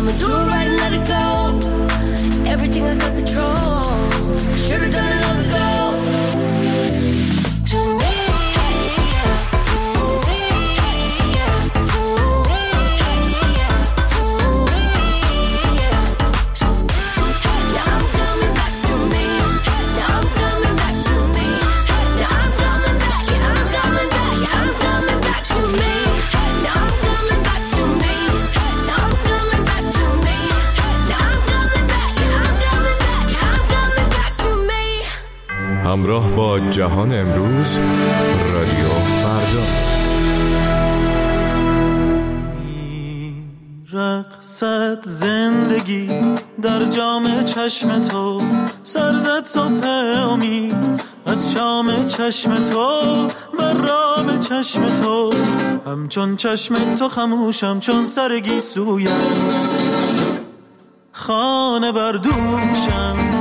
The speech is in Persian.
I'ma do it right and let it go. Everything I got control. Should've done it long ago. To me. همراه با جهان امروز، رادیو فردا. رقصت زندگی در جام چشم تو، سرزد صبح امید از شام چشم تو، بر رام چشم تو، همچون چشم تو خموشم چون سرگی سویت، خانه بر دوشم